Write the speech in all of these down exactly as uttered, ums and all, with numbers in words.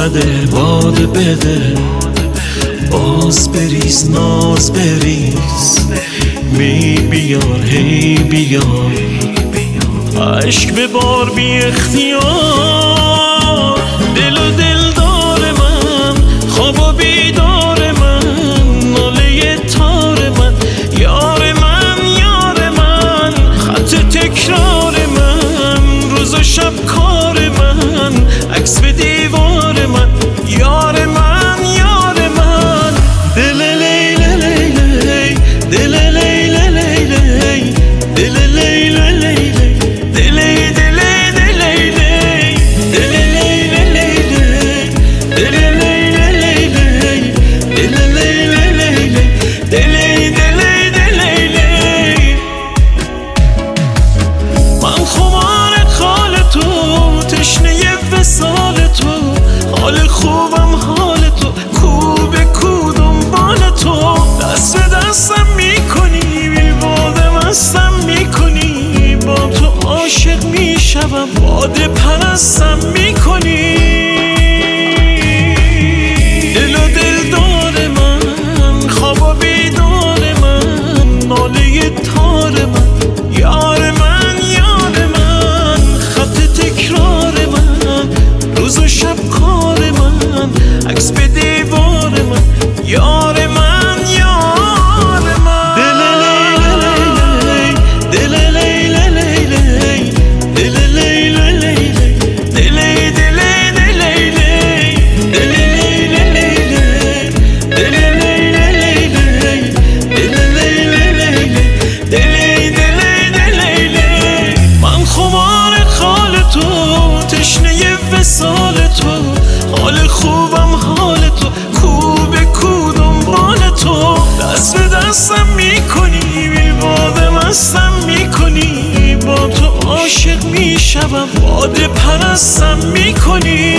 اومده باده بده، باز بریز ناز بریز، می بیار هی بیار، عشق به بار بی اختیار. دل و دلدار من، خواب و بیدار من، ناله تار من، یار من یار من، خط تکرار من، روز و شب کار من، عکس به دیوار من، یار من یار من. دل لیل لیل دل لیل لیل دل لیل لیل دل دل دل دل لیل لیل دل لیل لیل دل لیل لیل دل دل دل من خمار خال تو، تشنه وصال تو، حال خوبم حال تو، کو به کو دنبال تو، دست به دستم میکنی، بی باده مستم میکنی، با تو عاشق میشوم، باده پرستم میکنی. دل و دلدار من، خواب و بیدار من، ناله تار من، یار من یار من، خط تکرار من، روز و شب کار من، عکس به دیوار من، یار من یار من. دل لیل دل لیل لیل دل لیل لیل دل دل دل دل لیل لیل دل لیل لیل دل لیل لیل دل دل دل من خمار خال تو، تشنه وصال تو، حال خوبم حال تو، کو به کو دنبال تو، دست به دستم میکنی، بی باده مستم میکنی، با تو عاشق میشوم، باده پرستم میکنی.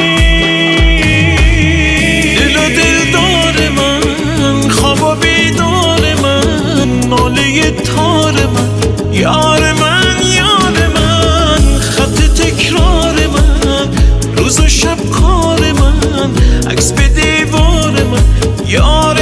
دل و دلدار من، خواب و بیدار من، ناله تار من، یار من یار من، خط تکرار من، روز و شب کار من، عکس به دیوار من، یار